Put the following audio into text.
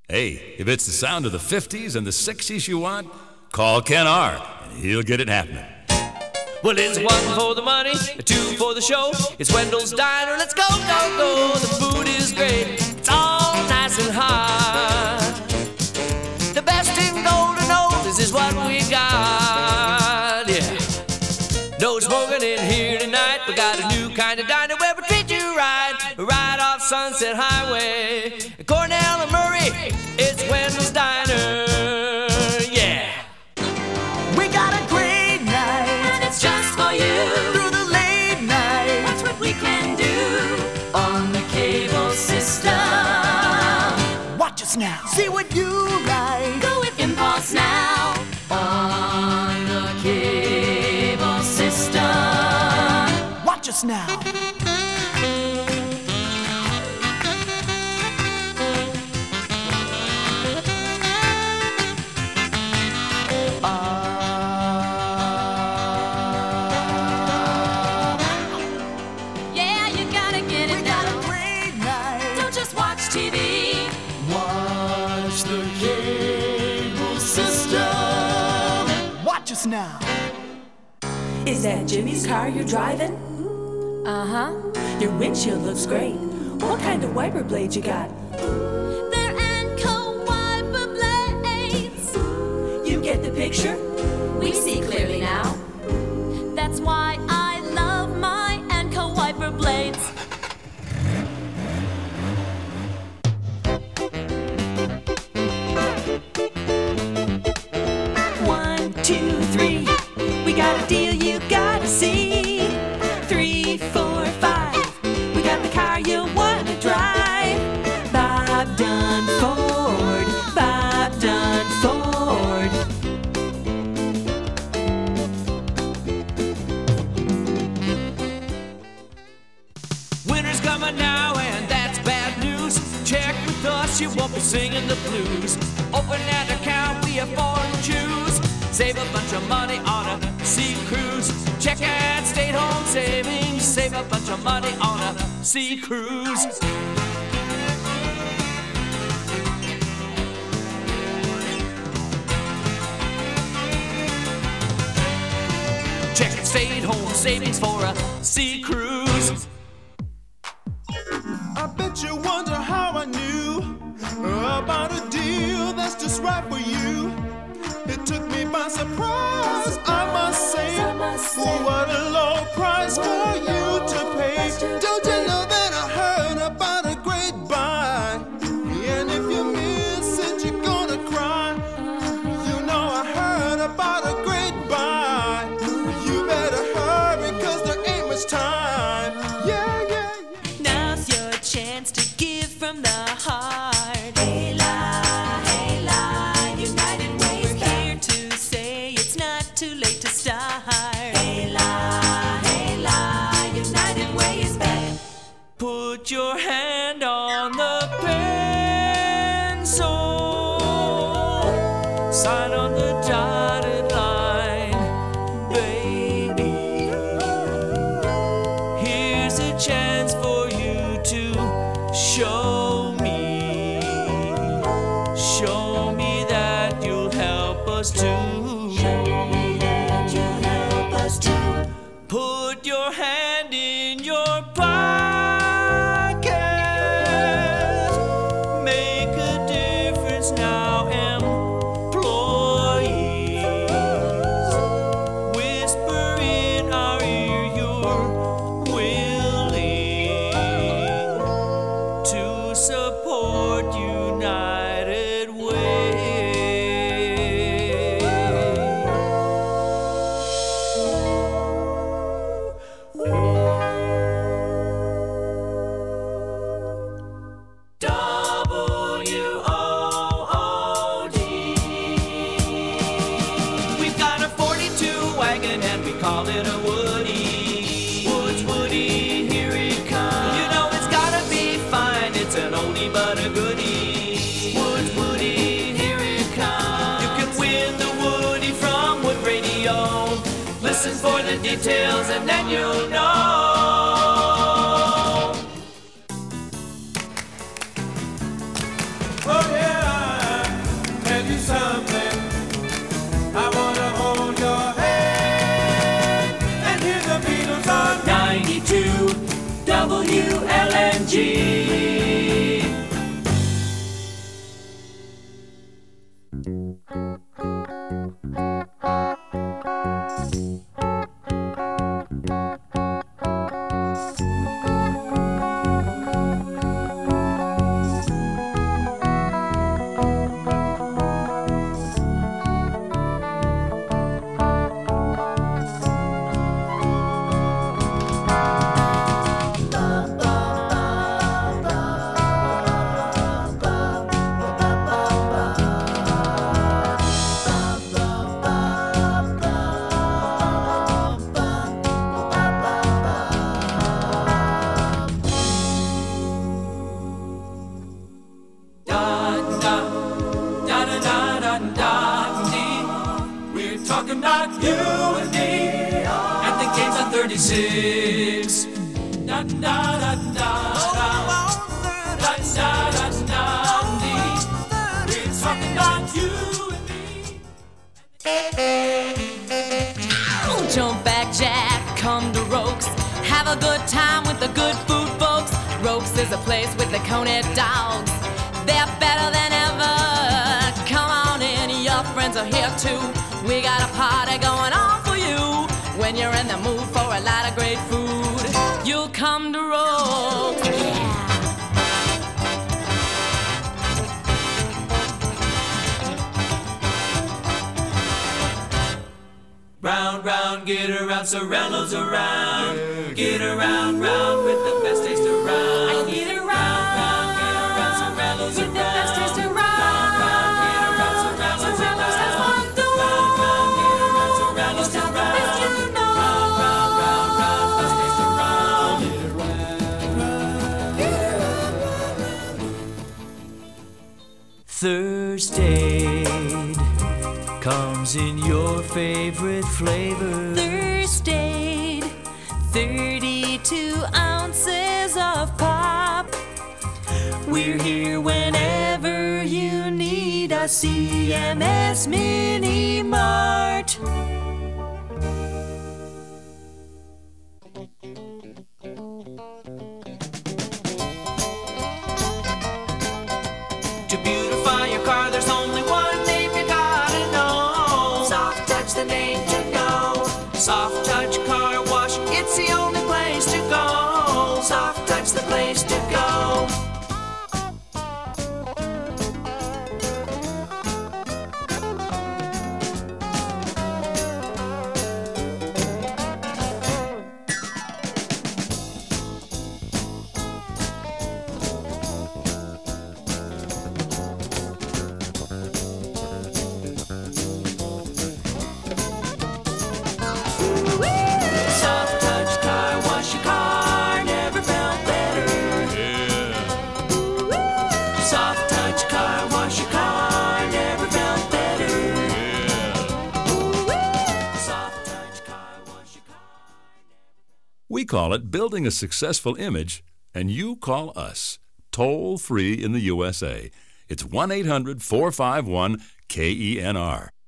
Hey, if it's the sound of the 50s and the 60s you want, call Ken R, and he'll get it happening. Well, it's one for the money, two for the show. It's Wendell's Diner, let's go, go, go. The food is great, it's all nice and hot. The best in Golden Oldies is what we got, yeah. No smoking in here tonight, we got a new kind of diner where we treat you right off Sunset Highway. Cornell and Murray, it's Wendell's Diner, yeah. We got a great night, and it's just for you. Through the late night, that's what we can do on the cable system. Watch us now, see what you like. Go with Impulse now on the cable system. Watch us now. Now. Is that Jimmy's car you're driving? Uh-huh. Your windshield looks great. What kind of wiper blades you got? They're Anco wiper blades. You get the picture? We see clearly now. That's why I love my Anco wiper blades. We got a deal you gotta see. 3, 4, 5. We got the car you wanna drive. Bob Dunn Ford. Bob Dunn Ford. Winter's coming now, and that's bad news. Check with us, you won't be singing the blues. Open an account, we have 4 to choose. Save a bunch of money on a sea cruise. Check at State Home Savings. Save a bunch of money on a sea cruise. Check at State Home Savings for a sea cruise. I bet you wonder how I knew about a deal that's just right for you. It took me by surprise, I must say. What a low price for you to pay. Don't you know that I heard about a great buy? And if you miss it, you're gonna cry. You know I heard about a great buy. You better hurry, 'cause there ain't much time. Yeah, yeah, yeah. Now's your chance to give from the heart. Too late to start. Hey la, United Way is back. Put your hand on the pencil. Sign on the dotted line, baby. Here's a chance for you to show me that you'll help us too. Put your hand in your pocket. Make a difference now, employees. Whisper in our ear you're willing to support United Way. Call it a Woody, Woods Woody, here it comes. You know it's gotta be fine, it's an oldie but a goodie. Woods Woody, here it comes. You can win the Woody from Wood Radio. Listen for the details and then you'll know. Oh yeah. Talking about you and me and the games on 36. Da da da da da. Da da da da. We're talking about you and me. Jump back, Jack, come to Rokes. Have a good time with the good food folks. Rokes is a place with the Coney dogs. They're better than ever. Come on in, your friends are here too. We got a party going on for you. When you're in the mood for a lot of great food, you'll come to Rokes. Yeah. Round, round, get around, Serrano's around. Get around, round with the best taste around. I get around, round, get around, Serrano's with around. the best taste around. Round, get around, Serrano's around. Serrano's has one door. Round, get around, Serrano's It's not the around. best you know. Round, best taste around. Thursday comes in your favorite flavor. Thursday, 32 ounces of pop. We're here Whenever you need a CMS Mini Mart. to beautify your car. There's only one name you gotta know. Soft Touch, the name to know. Soft Touch Car Wash, it's the only place to go. Soft Touch, the place to go. Soft Touch Car Wash, your car never felt better. Soft Touch Car Wash, your car never felt better. Soft Touch Car Wash, your car. We call it building a successful image, and you call us. Toll free in the USA. It's 1-800-451-KENR.